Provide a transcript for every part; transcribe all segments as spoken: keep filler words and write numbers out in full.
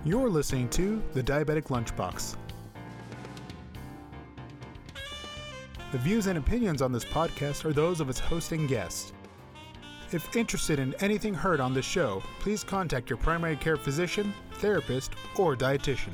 You're listening to The Diabetic Lunchbox. The views and opinions on this podcast are those of its host and guests. If interested in anything heard on this show, please contact your primary care physician, therapist, or dietitian.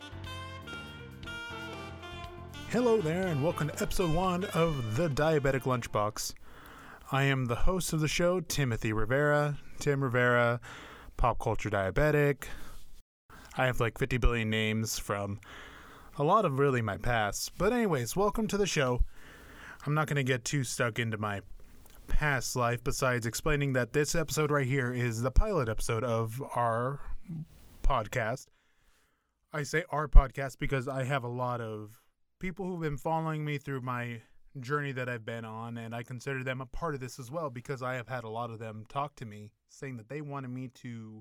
Hello there, and welcome to episode one of The Diabetic Lunchbox. I am the host of the show, Timothy Rivera. Tim Rivera, pop culture diabetic. I have like fifty billion names from a lot of really my past. But anyways, welcome to the show. I'm not going to get too stuck into my past life besides explaining that this episode right here is the pilot episode of our podcast. I say our podcast because I have a lot of people who've been following me through my journey that I've been on, and I consider them a part of this as well because I have had a lot of them talk to me saying that they wanted me to,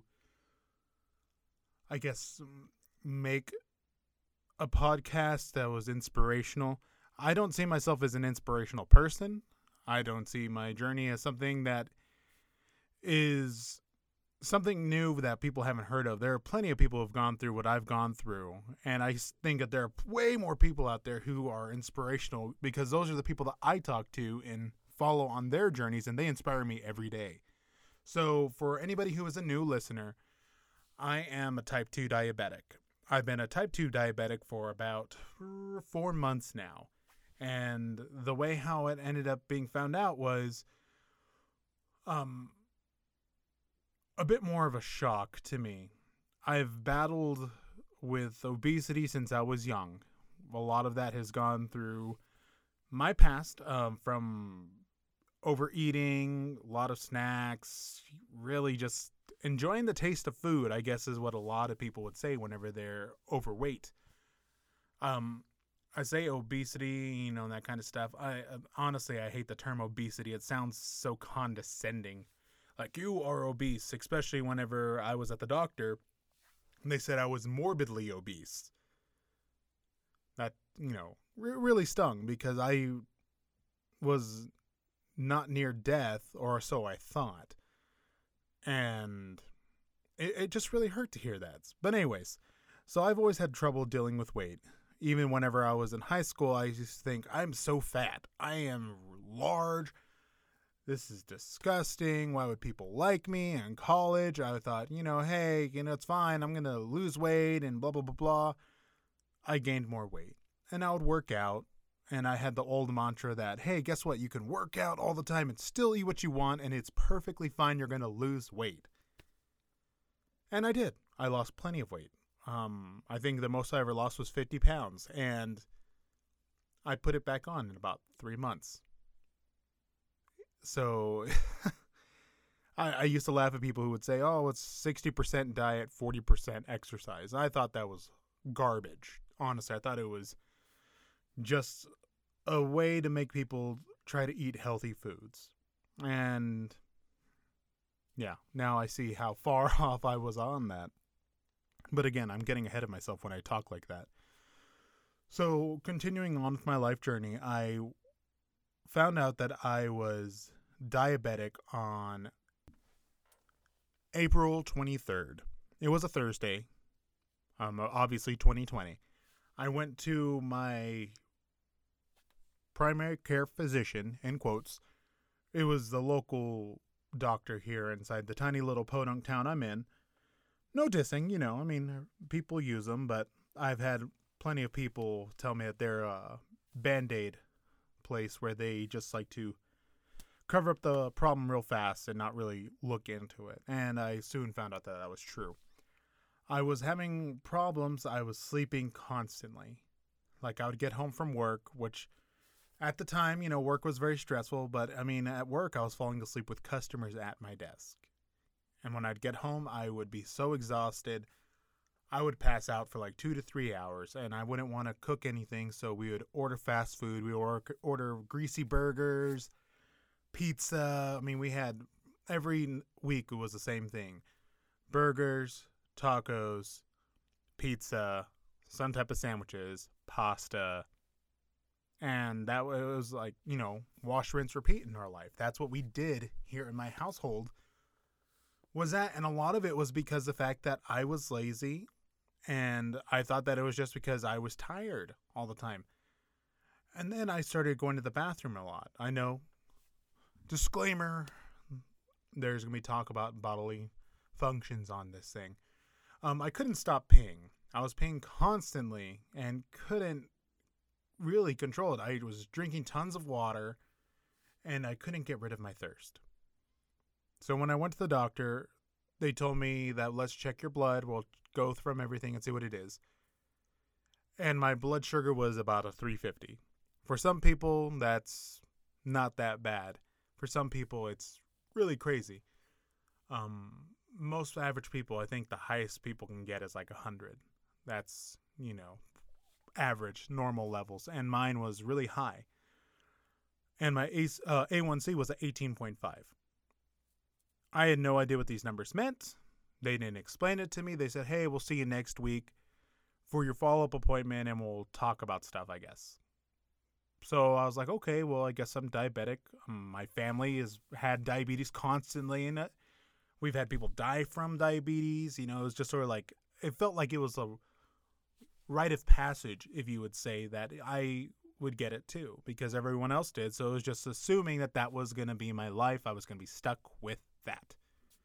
I guess, make a podcast that was inspirational. I don't see myself as an inspirational person. I don't see my journey as something that is something new that people haven't heard of. There are plenty of people who have gone through what I've gone through, and I think that there are way more people out there who are inspirational because those are the people that I talk to and follow on their journeys, and they inspire me every day. So for anybody who is a new listener, I am a type two diabetic. I've been a type two diabetic for about four months now. And the way how it ended up being found out was um, a bit more of a shock to me. I've battled with obesity since I was young. A lot of that has gone through my past, um, from overeating, a lot of snacks, really just enjoying the taste of food, I guess, is what a lot of people would say whenever they're overweight. Um, I say obesity, you know, that kind of stuff. I honestly, I hate the term obesity. It sounds so condescending. Like, you are obese, especially whenever I was at the doctor, and they said I was morbidly obese. That, you know, re- really stung because I was not near death, or so I thought. And it, it just really hurt to hear that. But anyways, so I've always had trouble dealing with weight. Even whenever I was in high school, I used to think, I'm so fat. I am large. This is disgusting. Why would people like me? In college, I thought, you know, hey, you know, it's fine. I'm going to lose weight and blah, blah, blah, blah. I gained more weight. And I would work out. And I had the old mantra that, hey, guess what? You can work out all the time and still eat what you want, and it's perfectly fine. You're going to lose weight. And I did. I lost plenty of weight. Um, I think the most I ever lost was fifty pounds, and I put it back on in about three months. So I, I used to laugh at people who would say, oh, it's sixty percent diet, forty percent exercise. I thought that was garbage. Honestly, I thought it was just a way to make people try to eat healthy foods. And yeah, now I see how far off I was on that. But again, I'm getting ahead of myself when I talk like that. So continuing on with my life journey, I found out that I was diabetic on April twenty-third. It was a Thursday, um, obviously twenty twenty. I went to my primary care physician, in quotes. It was the local doctor here inside the tiny little podunk town I'm in. No dissing, you know, I mean, people use them, but I've had plenty of people tell me that they're a Band-Aid place where they just like to cover up the problem real fast and not really look into it. And I soon found out that that was true. I was having problems. I was sleeping constantly. Like, I would get home from work, which at the time, you know, work was very stressful. But, I mean, at work, I was falling asleep with customers at my desk. And when I'd get home, I would be so exhausted. I would pass out for like two to three hours. And I wouldn't want to cook anything. So we would order fast food. We would order, order greasy burgers, pizza. I mean, we had every week it was the same thing. Burgers, tacos, pizza, some type of sandwiches, pasta, and that was like, you know, wash, rinse, repeat in our life. That's what we did here in my household was that, and a lot of it was because the fact that I was lazy And I thought that it was just because I was tired all the time. And then I started going to the bathroom a lot. I know, disclaimer, there's going to be talk about bodily functions on this thing. Um, I couldn't stop peeing. I was peeing constantly and couldn't really control it. I was drinking tons of water and I couldn't get rid of my thirst. So when I went to the doctor, they told me that let's check your blood. We'll go from everything and see what it is. And my blood sugar was about a three fifty. For some people, that's not that bad. For some people, it's really crazy. Um, most average people, I think the highest people can get is like one hundred. That's, you know, average, normal levels. And mine was really high. And my A, uh, A one C was at eighteen point five. I had no idea what these numbers meant. They didn't explain it to me. They said, hey, we'll see you next week for your follow-up appointment and we'll talk about stuff, I guess. So I was like, okay, well, I guess I'm diabetic. Um, my family has had diabetes constantly, and we've had people die from diabetes. You know, it was just sort of like, it felt like it was a rite of passage, if you would say, that I would get it too, because everyone else did. So it was just assuming that that was going to be my life. I was going to be stuck with that.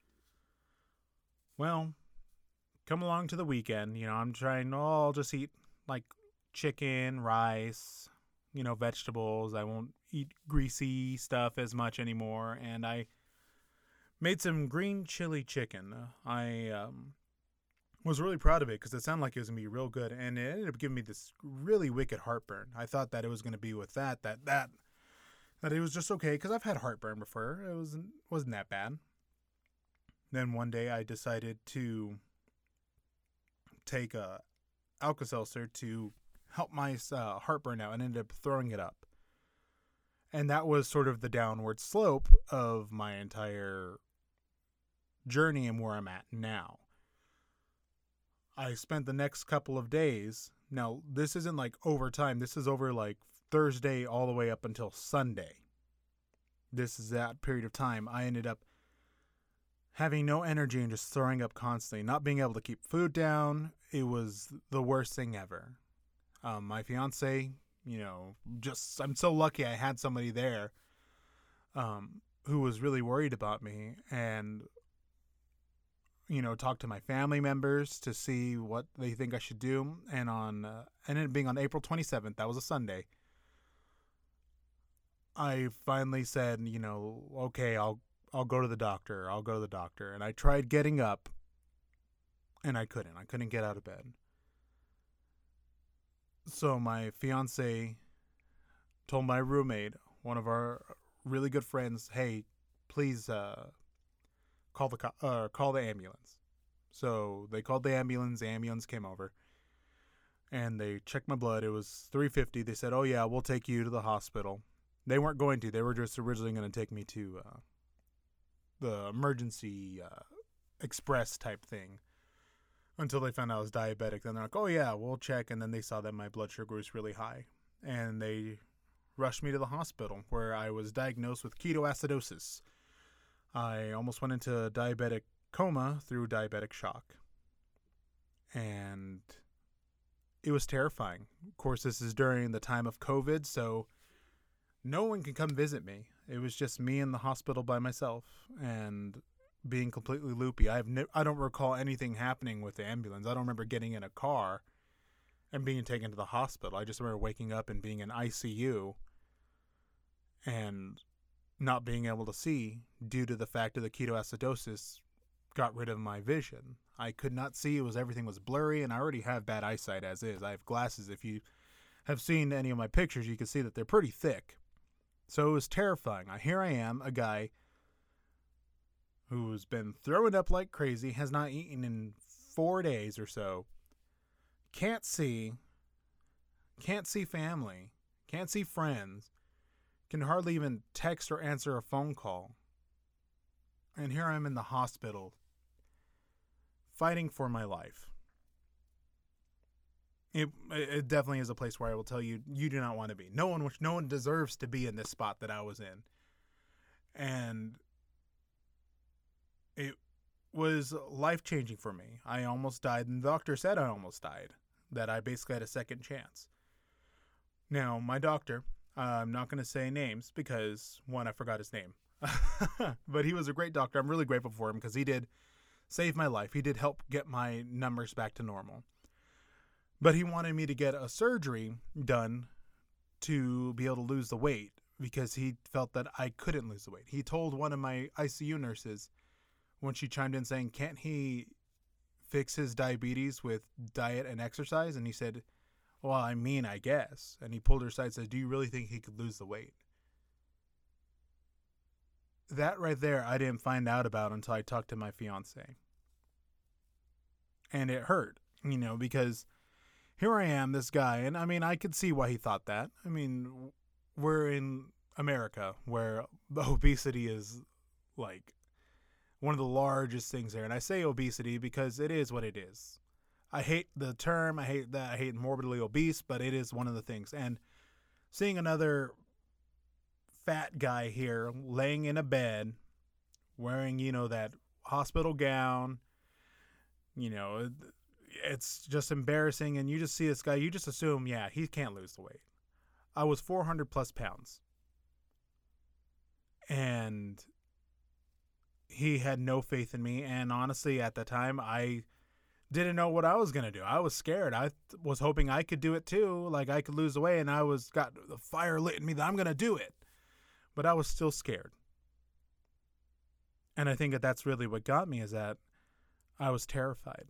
Well, come along to the weekend, you know, I'm trying, oh, I'll just eat like chicken, rice, you know, vegetables. I won't eat greasy stuff as much anymore. And I made some green chili chicken. I um, was really proud of it because it sounded like it was going to be real good. And it ended up giving me this really wicked heartburn. I thought that it was going to be with that, that, that, that it was just okay because I've had heartburn before. It wasn't, wasn't that bad. Then one day I decided to take a Alka-Seltzer to help my uh, heartburn out and ended up throwing it up. And that was sort of the downward slope of my entire journey and where I'm at now. I spent the next couple of days. Now, this isn't like overtime. This is over like Thursday all the way up until Sunday. This is that period of time. I ended up having no energy and just throwing up constantly, not being able to keep food down. It was the worst thing ever. Um, my fiance, you know, just, I'm so lucky I had somebody there um, who was really worried about me and, you know, talked to my family members to see what they think I should do. And on, uh, ended up being on April twenty-seventh, that was a Sunday, I finally said, you know, okay, I'll I'll go to the doctor. I'll go to the doctor. And I tried getting up, and I couldn't. I couldn't get out of bed. So my fiance told my roommate, one of our really good friends, hey, please uh, call the co- uh, call the ambulance. So they called the ambulance. The ambulance came over, and they checked my blood. It was three fifty. They said, oh, yeah, we'll take you to the hospital. They weren't going to. They were just originally going to take me to Uh, the emergency uh, express type thing until they found out I was diabetic. Then they're like, oh yeah, we'll check. And then they saw that my blood sugar was really high. And they rushed me to the hospital where I was diagnosed with ketoacidosis. I almost went into a diabetic coma through diabetic shock. And it was terrifying. Of course, this is during the time of COVID, so no one can come visit me. It was just me in the hospital by myself and being completely loopy. I have ne- I don't recall anything happening with the ambulance. I don't remember getting in a car and being taken to the hospital. I just remember waking up and being in I C U and not being able to see due to the fact that the ketoacidosis got rid of my vision. I could not see. It was everything was blurry, and I already have bad eyesight as is. I have glasses. If you have seen any of my pictures, you can see that they're pretty thick. So it was terrifying. I, here I am, a guy who's been throwing up like crazy, has not eaten in four days or so, can't see, can't see family, can't see friends, can hardly even text or answer a phone call. And here I am in the hospital, fighting for my life. It it definitely is a place where I will tell you, you do not want to be. No one, no one deserves to be in this spot that I was in. And it was life-changing for me. I almost died, and the doctor said I almost died, that I basically had a second chance. Now, my doctor, uh, I'm not going to say names because, one, I forgot his name. But he was a great doctor. I'm really grateful for him because he did save my life. He did help get my numbers back to normal. But he wanted me to get a surgery done to be able to lose the weight because he felt that I couldn't lose the weight. He told one of my I C U nurses when she chimed in saying, can't he fix his diabetes with diet and exercise? And he said, well, I mean, I guess. And he pulled her aside and said, do you really think he could lose the weight? That right there, I didn't find out about until I talked to my fiance. And it hurt, you know, because here I am, this guy, and I mean, I could see why he thought that. I mean, we're in America where the obesity is like one of the largest things there. And I say obesity because it is what it is. I hate the term. I hate that. I hate morbidly obese, but it is one of the things. And seeing another fat guy here laying in a bed wearing, you know, that hospital gown, you know, it's just embarrassing. And you just see this guy, you just assume, yeah, he can't lose the weight. I was four hundred plus pounds. And he had no faith in me. And honestly, at the time, I didn't know what I was going to do. I was scared. I th- was hoping I could do it too. Like I could lose the weight, and I was got the fire lit in me that I'm going to do it. But I was still scared. And I think that that's really what got me, is that I was terrified.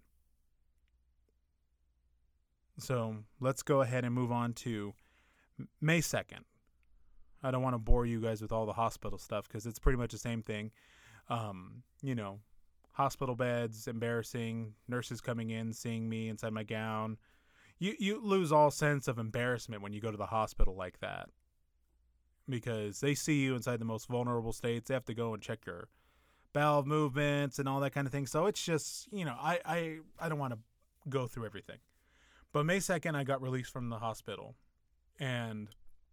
So let's go ahead and move on to May second. I don't want to bore you guys with all the hospital stuff because it's pretty much the same thing. Um, you know, hospital beds, embarrassing, nurses coming in, seeing me inside my gown. You, you lose all sense of embarrassment when you go to the hospital like that, because they see you inside the most vulnerable states. They have to go and check your bowel movements and all that kind of thing. So it's just, you know, I, I, I don't want to go through everything. But May second, I got released from the hospital. And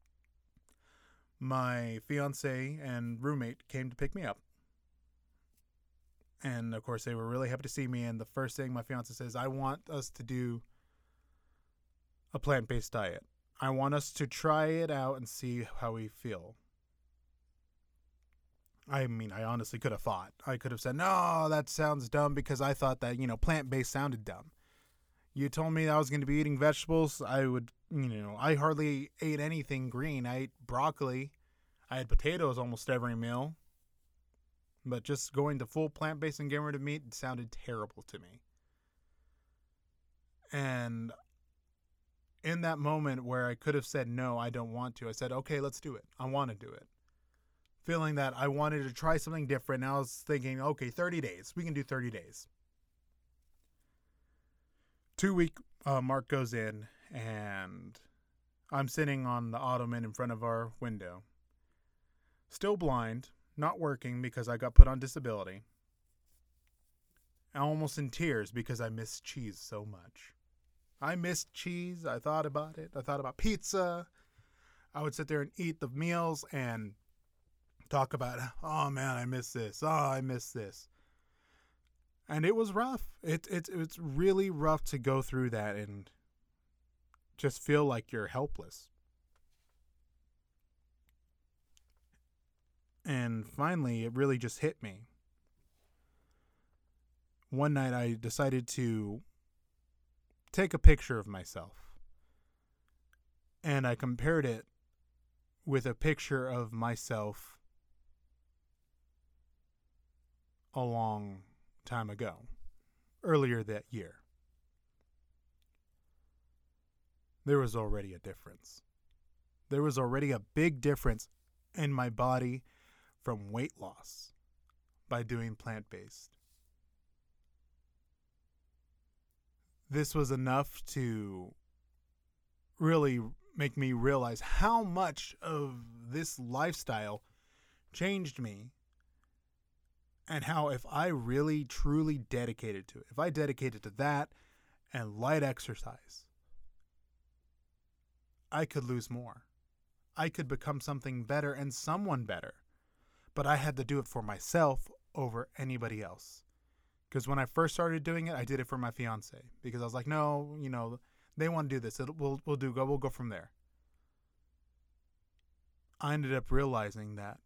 my fiance and roommate came to pick me up. And, of course, they were really happy to see me. And the first thing my fiance says, I want us to do a plant-based diet. I want us to try it out and see how we feel. I mean, I honestly could have thought. I could have said, no, that sounds dumb, because I thought that, you know, plant-based sounded dumb. You told me I was going to be eating vegetables. I would, you know, I hardly ate anything green. I ate broccoli. I had potatoes almost every meal. But just going to full plant-based and getting rid of meat sounded terrible to me. And in that moment where I could have said, no, I don't want to, I said, okay, let's do it. I want to do it. Feeling that I wanted to try something different. And I was thinking, okay, thirty days. We can do thirty days. Two week uh, mark goes in, and I'm sitting on the ottoman in front of our window. Still blind, not working because I got put on disability. I'm almost in tears because I miss cheese so much. I missed cheese. I thought about it. I thought about pizza. I would sit there and eat the meals and talk about, oh man, I miss this. Oh, I miss this. And it was rough. It, it, it's really rough to go through that and just feel like you're helpless. And finally, it really just hit me. One night I decided to take a picture of myself. And I compared it with a picture of myself a long time ago, earlier that year. There was already a difference. There was already a big difference in my body from weight loss by doing plant-based. This was enough to really make me realize how much of this lifestyle changed me, and how if I really truly dedicated to it, if I dedicated to that and light exercise, I could lose more. I could become something better and someone better. But I had to do it for myself over anybody else. Because when I first started doing it, I did it for my fiance. Because I was like, no, you know, they want to do this. It'll, we'll, we'll do go. We'll go from there. I ended up realizing that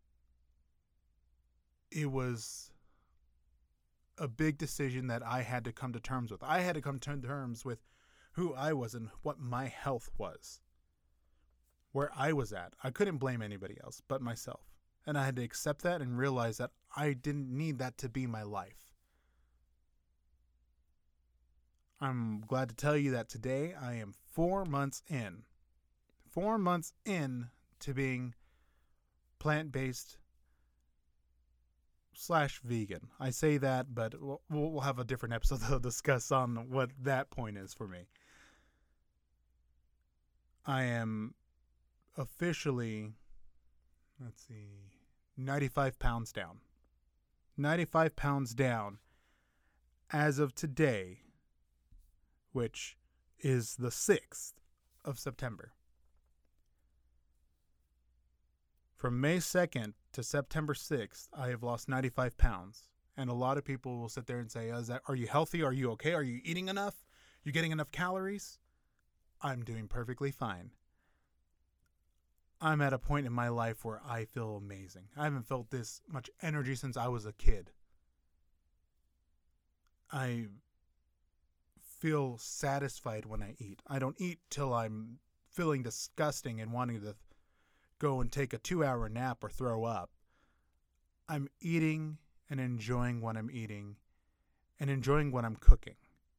it was a big decision that I had to come to terms with. I had to come to terms with who I was and what my health was. Where I was at. I couldn't blame anybody else but myself. And I had to accept that and realize that I didn't need that to be my life. I'm glad to tell you that today I am four months in. Four months in to being plant-based slash vegan. I say that, but we'll, we'll have a different episode to discuss on what that point is for me. I am officially, let's see, ninety-five pounds down. ninety-five pounds down as of today, which is the sixth of September. From May second to September sixth, I have lost ninety-five pounds. And a lot of people will sit there and say, Is that, are you healthy? Are you okay? Are you eating enough? You getting enough calories? I'm doing perfectly fine. I'm at a point in my life where I feel amazing. I haven't felt this much energy since I was a kid. I feel satisfied when I eat. I don't eat till I'm feeling disgusting and wanting to go and take a two-hour nap or throw up. I'm eating and enjoying what I'm eating and enjoying what I'm cooking.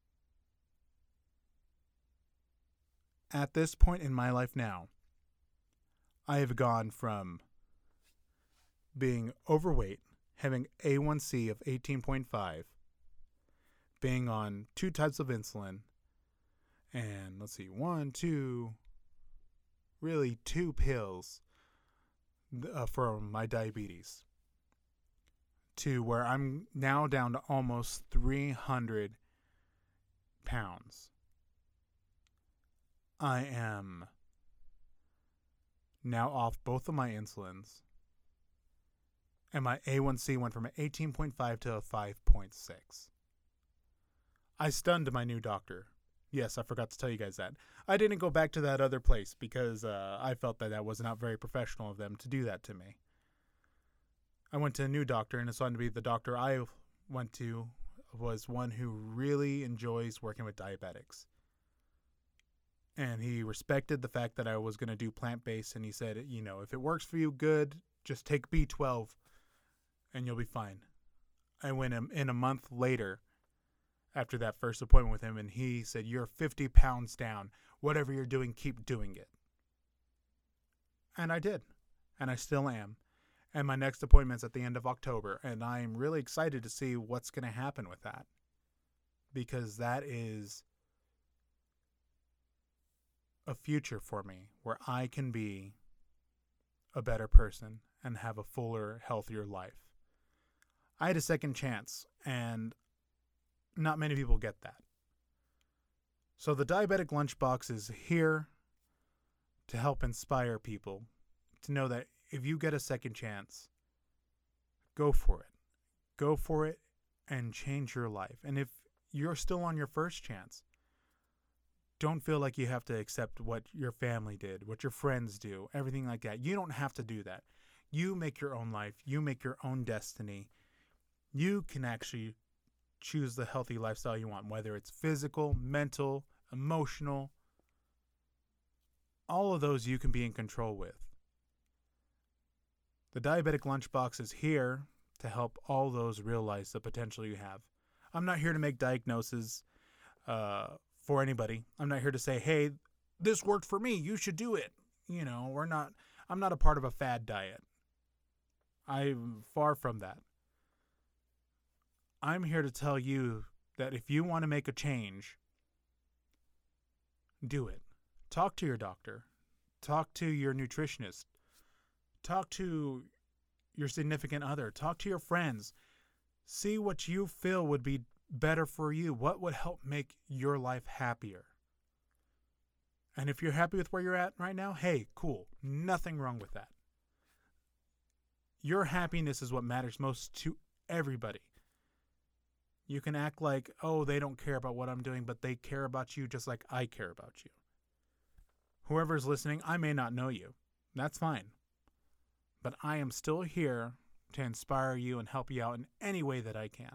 At this point in my life now, I have gone from being overweight, having A one C of eighteen point five, being on two types of insulin, and let's see, one, two, really two pills uh, for my diabetes, to where I'm now down to almost three hundred pounds. I am now off both of my insulins, and my A one C went from an eighteen point five to a five point six. I stunned my new doctor. Yes, I forgot to tell you guys that. I didn't go back to that other place because uh, I felt that that was not very professional of them to do that to me. I went to a new doctor, and it's going to be the doctor I went to was one who really enjoys working with diabetics. And he respected the fact that I was going to do plant-based, and he said, you know, if it works for you, good, just take B twelve, and you'll be fine. I went in a month later after that first appointment with him, and he said, you're fifty pounds down. Whatever you're doing, keep doing it. And I did, and I still am. And my next appointment's at the end of October, and I'm really excited to see what's going to happen with that, because that is a future for me where I can be a better person and have a fuller, healthier life. I had a second chance, and not many people get that. So the Diabetic Lunchbox is here to help inspire people to know that if you get a second chance, go for it. Go for it and change your life. And if you're still on your first chance, don't feel like you have to accept what your family did, what your friends do, everything like that. You don't have to do that. You make your own life. You make your own destiny. You can actually choose the healthy lifestyle you want, whether it's physical, mental, emotional. All of those you can be in control with. The Diabetic Lunchbox is here to help all those realize the potential you have. I'm not here to make diagnoses uh, for anybody. I'm not here to say, hey, this worked for me, you should do it. You know, we're not, I'm not a part of a fad diet. I'm far from that. I'm here to tell you that if you want to make a change, do it. Talk to your doctor. Talk to your nutritionist. Talk to your significant other. Talk to your friends. See what you feel would be better for you. What would help make your life happier? And if you're happy with where you're at right now, hey, cool. Nothing wrong with that. Your happiness is what matters most to everybody. You can act like, oh, they don't care about what I'm doing, but they care about you just like I care about you. Whoever's listening, I may not know you. That's fine. But I am still here to inspire you and help you out in any way that I can.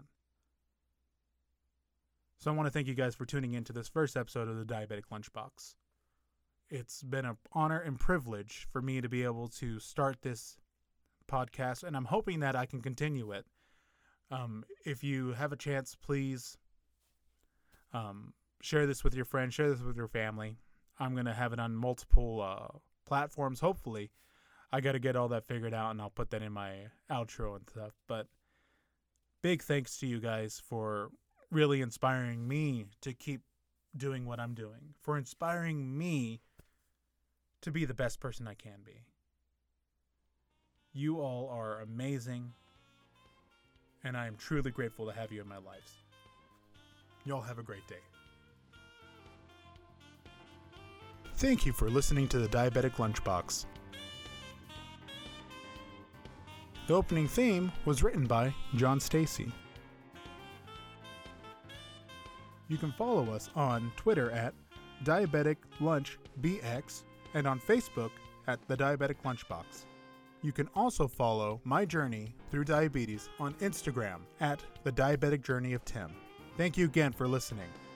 So I want to thank you guys for tuning in to this first episode of the Diabetic Lunchbox. It's been an honor and privilege for me to be able to start this podcast, and I'm hoping that I can continue it. Um, if you have a chance, please um, share this with your friends, share this with your family. I'm going to have it on multiple uh, platforms, hopefully. I got to get all that figured out, and I'll put that in my outro and stuff. But big thanks to you guys for really inspiring me to keep doing what I'm doing, for inspiring me to be the best person I can be. You all are amazing, and I am truly grateful to have you in my lives. Y'all have a great day. Thank you for listening to the Diabetic Lunchbox. The opening theme was written by John Stacy. You can follow us on Twitter at Diabetic Lunch B X and on Facebook at The Diabetic Lunchbox. You can also follow my journey through diabetes on Instagram at The Diabetic Journey of Tim. Thank you again for listening.